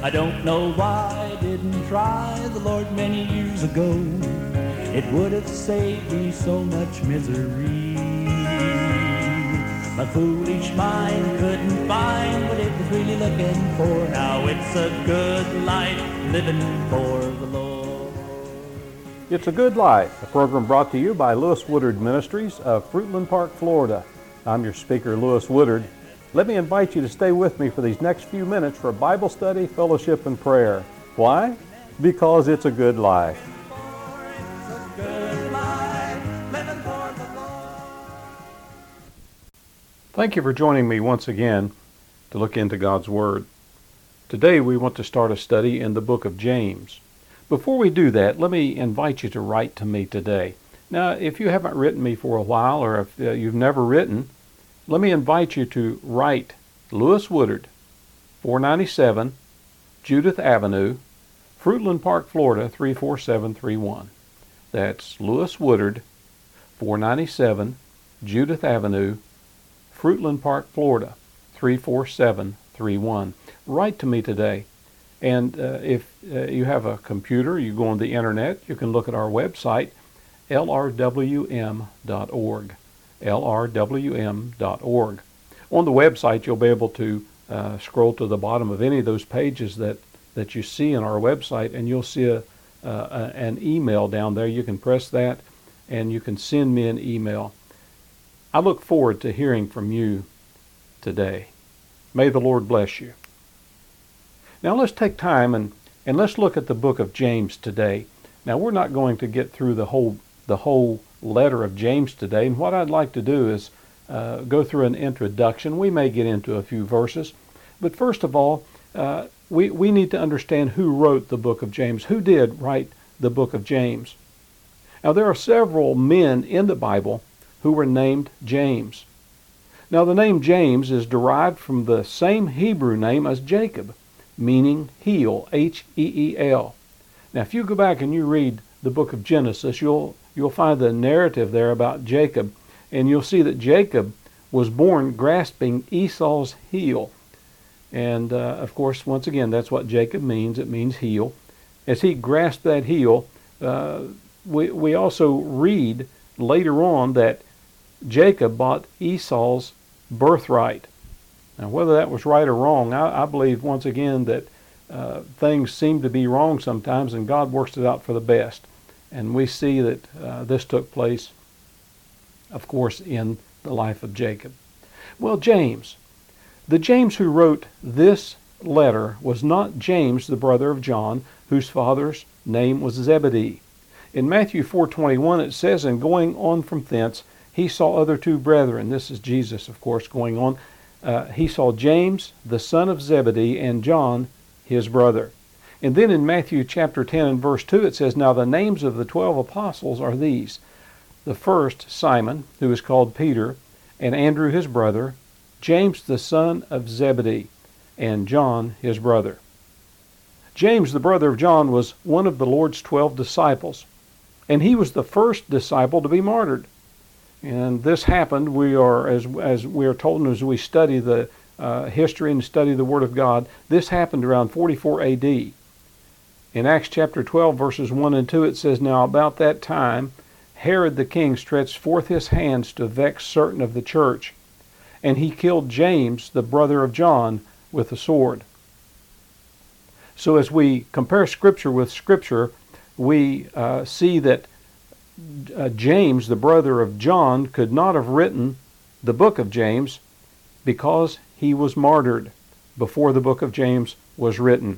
I don't know why I didn't try the Lord many years ago. It would have saved me so much misery. My foolish mind couldn't find what it was really looking for. Now it's a good life living for the Lord. It's a Good Life, a program brought to you by Lewis Woodard Ministries of Fruitland Park, Florida. I'm your speaker, Lewis Woodard. Let me invite you to stay with me for these next few minutes for Bible study, fellowship, and prayer. Why? Because it's a good life. Thank you for joining me once again to look into God's Word. Today we want to start a study in the book of James. Before we do that, let me invite you to write to me today. Now, if you haven't written me for a while, or if you've never written, let me invite you to write Lewis Woodard, 497 Judith Avenue, Fruitland Park, Florida, 34731. That's Lewis Woodard, 497 Judith Avenue, Fruitland Park, Florida, 34731. Write to me today. And if you have a computer, you go on the internet, you can look at our website, lrwm.org. lrwm.org. On the website, you'll be able to scroll to the bottom of any of those pages that you see on our website, and you'll see an email down there. You can press that, and you can send me an email. I look forward to hearing from you today. May the Lord bless you. Now let's take time and let's look at the book of James today. Now we're not going to get through the whole letter of James today, and what I'd like to do is go through an introduction. We may get into a few verses, but first of all, we need to understand who wrote the book of James. Who did write the book of James? Now there are several men in the Bible who were named James. Now the name James is derived from the same Hebrew name as Jacob, meaning heel, H-E-E-L. Now if you go back and you read the book of Genesis, you'll find the narrative there about Jacob, and you'll see that Jacob was born grasping Esau's heel. And of course, once again, that's what Jacob means. It means heel. As he grasped that heel, we also read later on that Jacob bought Esau's birthright. Now, whether that was right or wrong, I believe once again that things seem to be wrong sometimes, and God works it out for the best. And we see that this took place, of course, in the life of Jacob. Well, James. The James who wrote this letter was not James, the brother of John, whose father's name was Zebedee. In Matthew 4:21 it says, "And going on from thence, he saw other two brethren." This is Jesus, of course, going on. He saw James, the son of Zebedee, and John, his brother. And then in Matthew chapter 10 and verse 2 it says, "Now the names of the 12 apostles are these. The first, Simon, who is called Peter, and Andrew his brother, James the son of Zebedee, and John his brother." James, the brother of John, was one of the Lord's 12 disciples, and he was the first disciple to be martyred. And this happened, as we are told, and as we study the history and study the Word of God, this happened around 44 A.D. In Acts chapter 12, verses 1 and 2, it says, "Now about that time, Herod the king stretched forth his hands to vex certain of the church, and he killed James, the brother of John, with a sword." So as we compare Scripture with Scripture, we see that James, the brother of John, could not have written the book of James because he was martyred before the book of James was written.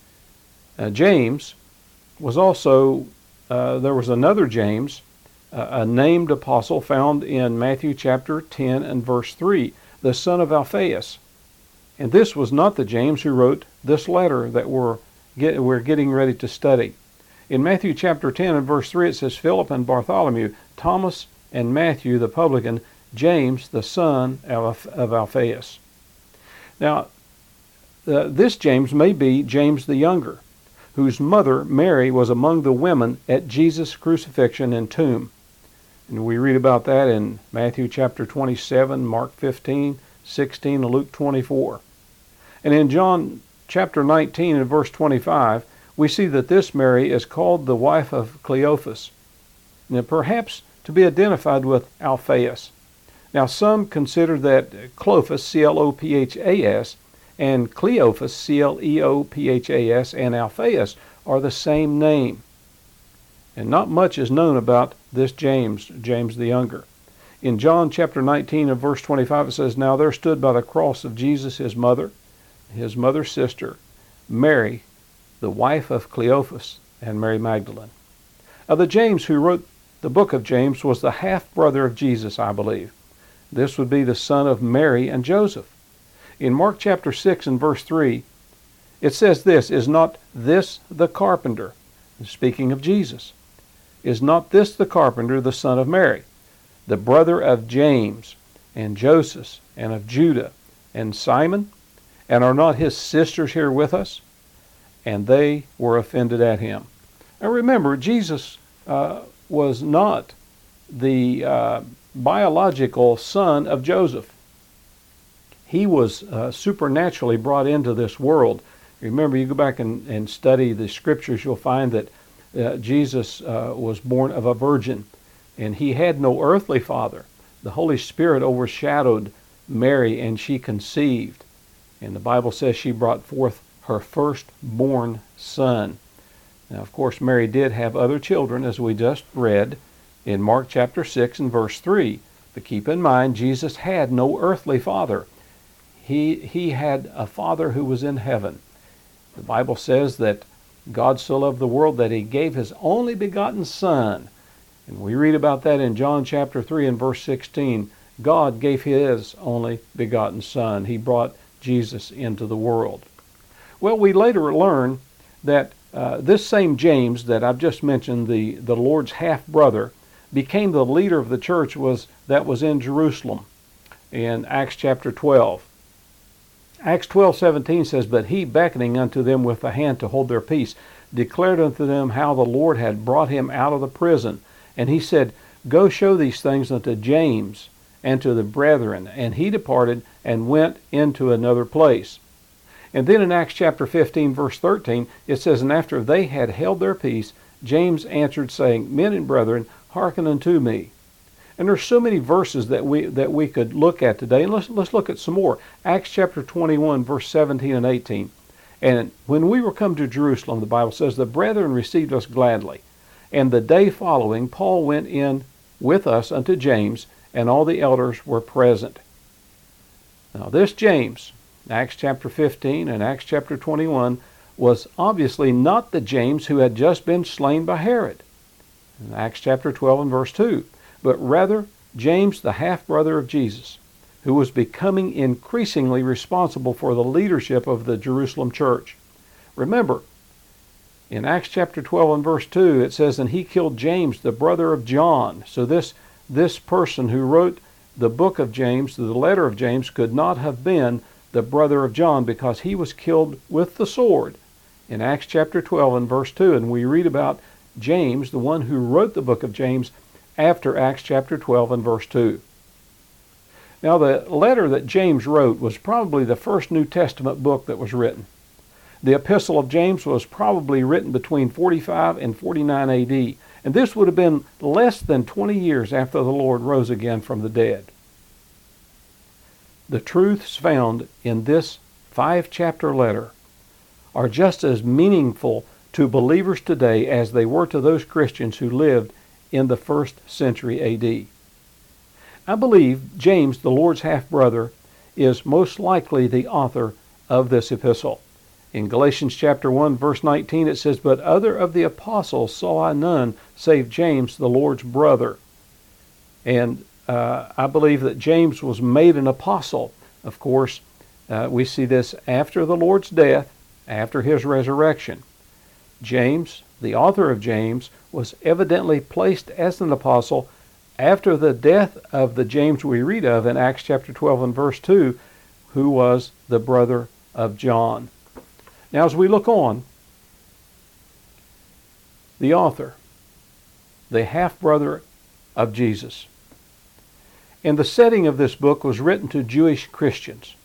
James was also, there was another James, a named apostle found in Matthew chapter 10 and verse 3, the son of Alphaeus. And this was not the James who wrote this letter that we're getting ready to study. In Matthew chapter 10 and verse 3 it says, "Philip and Bartholomew, Thomas and Matthew the publican, James the son of Alphaeus." Now, this James may be James the younger, whose mother Mary was among the women at Jesus' crucifixion and tomb. And we read about that in Matthew chapter 27, Mark 15, 16, and Luke 24. And in John chapter 19 and verse 25, we see that this Mary is called the wife of Cleophas, and perhaps to be identified with Alphaeus. Now, some consider that Clophas, C-L-O-P-H-A-S, and Cleophas, C-L-E-O-P-H-A-S, and Alphaeus are the same name. And not much is known about this James the Younger. In John chapter 19 and verse 25, it says, "Now there stood by the cross of Jesus his mother's sister, Mary, the wife of Cleophas, and Mary Magdalene." The James who wrote the book of James was the half-brother of Jesus, I believe. This would be the son of Mary and Joseph. In Mark chapter 6 and verse 3, it says this, "Is not this the carpenter?" Speaking of Jesus. "Is not this the carpenter, the son of Mary, the brother of James and Joseph and of Judah and Simon? And are not his sisters here with us?" And they were offended at him. Now remember, Jesus was not the biological son of Joseph. He was supernaturally brought into this world. Remember, you go back and study the scriptures, you'll find that Jesus was born of a virgin, and he had no earthly father. The Holy Spirit overshadowed Mary, and she conceived. And the Bible says she brought forth her firstborn son. Now, of course, Mary did have other children, as we just read in Mark chapter 6 and verse 3. But keep in mind, Jesus had no earthly father. He had a Father who was in heaven. The Bible says that God so loved the world that he gave his only begotten Son. And we read about that in John chapter 3 and verse 16. God gave his only begotten Son. He brought Jesus into the world. Well, we later learn that this same James that I've just mentioned, the Lord's half-brother, became the leader of the church that was in Jerusalem in Acts chapter 12. Acts 12:17 says, "But he, beckoning unto them with the hand to hold their peace, declared unto them how the Lord had brought him out of the prison. And he said, Go show these things unto James and to the brethren. And he departed and went into another place." And then in Acts chapter 15, verse 13, it says, "And after they had held their peace, James answered, saying, Men and brethren, hearken unto me." And there's so many verses that we could look at today. And let's look at some more. Acts chapter 21, verse 17 and 18. "And when we were come to Jerusalem," the Bible says, "the brethren received us gladly. And the day following, Paul went in with us unto James, and all the elders were present." Now this James, Acts chapter 15 and Acts chapter 21, was obviously not the James who had just been slain by Herod in Acts chapter 12 and verse 2, but rather James, the half-brother of Jesus, who was becoming increasingly responsible for the leadership of the Jerusalem church. Remember, in Acts chapter 12 and verse 2, it says, "And he killed James, the brother of John." So this person who wrote the book of James, the letter of James, could not have been the brother of John, because he was killed with the sword in Acts chapter 12 and verse 2. And we read about James, the one who wrote the book of James, after Acts chapter 12 and verse 2. Now, the letter that James wrote was probably the first New Testament book that was written. The Epistle of James was probably written between 45 and 49 AD, and this would have been less than 20 years after the Lord rose again from the dead. The truths found in this 5-chapter letter are just as meaningful to believers today as they were to those Christians who lived in the 1st century AD. I believe James, the Lord's half-brother, is most likely the author of this epistle. In Galatians chapter 1, verse 19, it says, "But other of the apostles saw I none, save James, the Lord's brother." And I believe that James was made an apostle. Of course, we see this after the Lord's death, after his resurrection. James, the author of James, was evidently placed as an apostle after the death of the James we read of in Acts chapter 12 and verse 2, who was the brother of John. Now, as we look on, the author, the half-brother of Jesus. And the setting of this book was written to Jewish Christians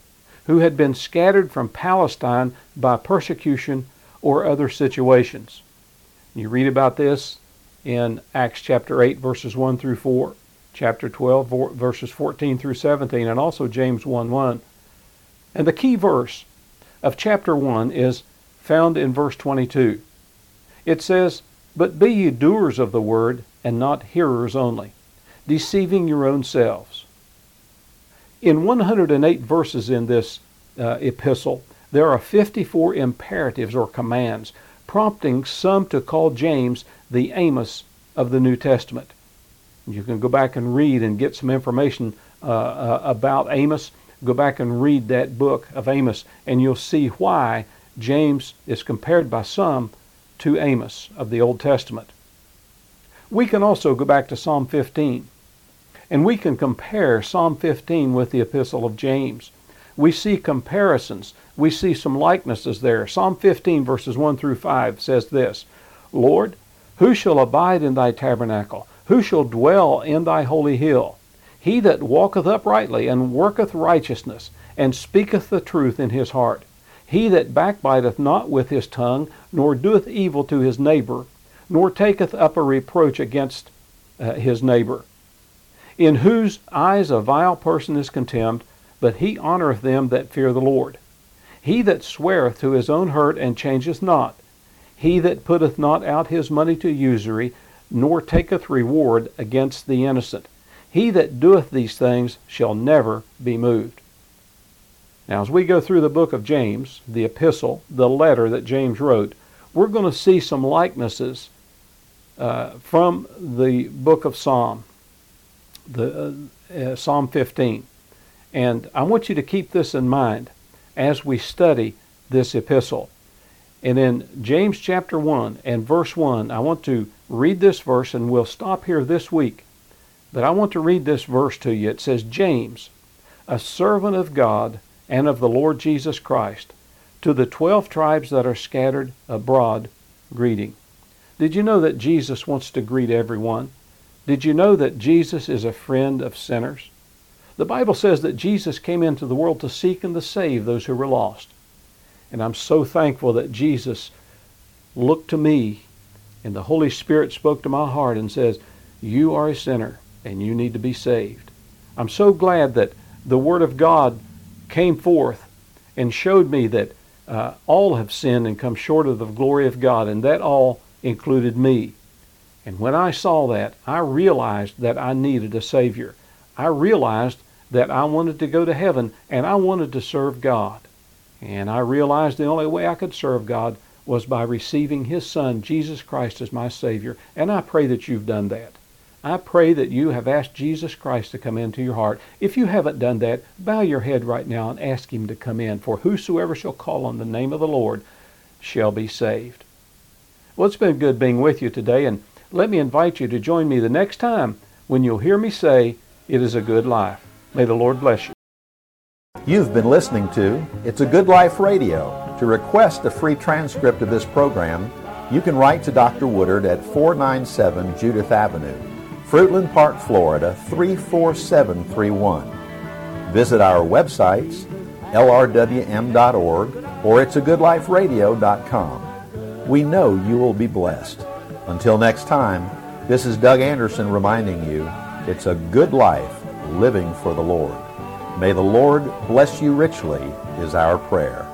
who had been scattered from Palestine by persecution or other situations. You read about this in Acts chapter 8, verses 1 through 4, chapter 12, verses 14 through 17, and also James 1:1. And the key verse of chapter 1 is found in verse 22. It says, "But be ye doers of the word, and not hearers only, deceiving your own selves." In 108 verses in this epistle, there are 54 imperatives or commands, prompting some to call James the Amos of the New Testament. You can go back and read and get some information about Amos. Go back and read that book of Amos, and you'll see why James is compared by some to Amos of the Old Testament. We can also go back to Psalm 15, and we can compare Psalm 15 with the Epistle of James. We see comparisons. We see some likenesses there. Psalm 15 verses 1 through 5 says this, "Lord, who shall abide in thy tabernacle? Who shall dwell in thy holy hill? He that walketh uprightly and worketh righteousness, and speaketh the truth in his heart. He that backbiteth not with his tongue, nor doeth evil to his neighbor, nor taketh up a reproach against his neighbor. In whose eyes a vile person is contemned, but he honoreth them that fear the Lord. He that sweareth to his own hurt and changeth not. He that putteth not out his money to usury, nor taketh reward against the innocent. He that doeth these things shall never be moved." Now, as we go through the book of James, the epistle, the letter that James wrote, we're going to see some likenesses from the book of Psalm, Psalm 15. And I want you to keep this in mind as we study this epistle. And in James chapter 1 and verse 1, I want to read this verse, and we'll stop here this week. But I want to read this verse to you. It says, "James, a servant of God and of the Lord Jesus Christ, to the 12 tribes that are scattered abroad, greeting." Did you know that Jesus wants to greet everyone? Did you know that Jesus is a friend of sinners? The Bible says that Jesus came into the world to seek and to save those who were lost. And I'm so thankful that Jesus looked to me and the Holy Spirit spoke to my heart and says, "You are a sinner and you need to be saved." I'm so glad that the Word of God came forth and showed me that all have sinned and come short of the glory of God, and that all included me. And when I saw that, I realized that I needed a Savior. I realized that I wanted to go to heaven, and I wanted to serve God. And I realized the only way I could serve God was by receiving His Son, Jesus Christ, as my Savior. And I pray that you've done that. I pray that you have asked Jesus Christ to come into your heart. If you haven't done that, bow your head right now and ask Him to come in. For whosoever shall call on the name of the Lord shall be saved. Well, it's been good being with you today, and let me invite you to join me the next time when you'll hear me say, "It is a good life." May the Lord bless you. You've been listening to It's a Good Life Radio. To request a free transcript of this program, you can write to Dr. Woodard at 497 Judith Avenue, Fruitland Park, Florida 34731. Visit our websites, lrwm.org or it'sagoodliferadio.com. We know you will be blessed. Until next time, this is Doug Anderson reminding you, it's a good life living for the Lord. May the Lord bless you richly is our prayer.